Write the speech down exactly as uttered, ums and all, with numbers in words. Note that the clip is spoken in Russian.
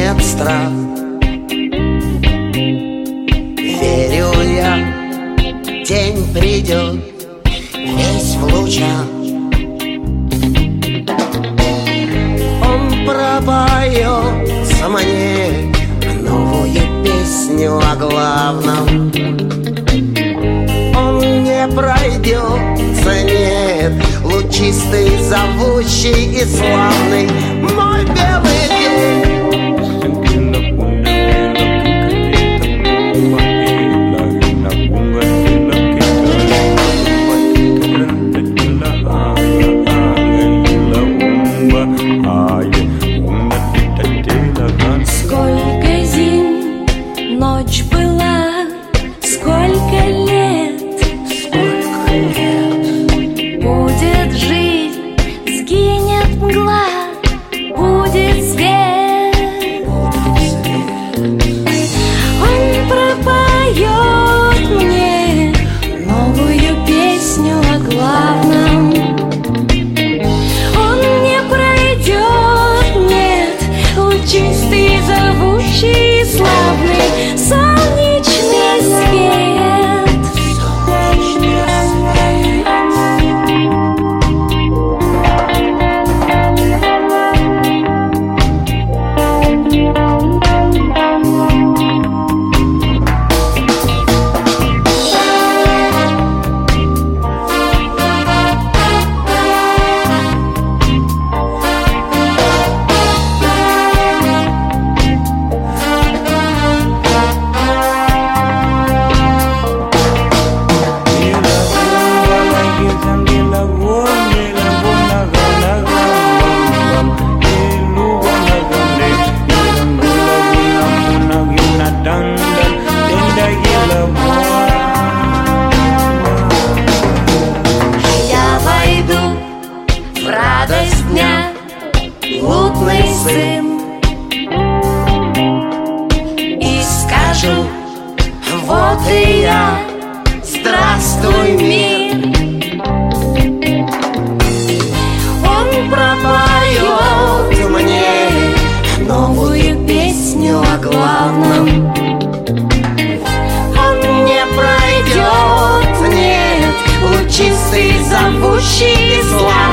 нет страх. Верю я, день придет, весь в лучах. Он пропоет мне новую песню о главном. Он не пройдется, нет, лучистый, зовущий и славный мой белый день. Сколько зим ночь была, сколько лет, Сколько лет будет жизнь, сгинет мгла, будет свет. Он пропоет мне новую песню о главном. Он не пройдет, нет, лучистый, зовущий, славный солнечный свет. солнечный свет. Я войду в радость дня, блудный сын, и скажу: вот и я, здравствуй, мир. Он пропоет мне новую песню о главном. Он не пройдет, нет, лучистый, зовущий и славный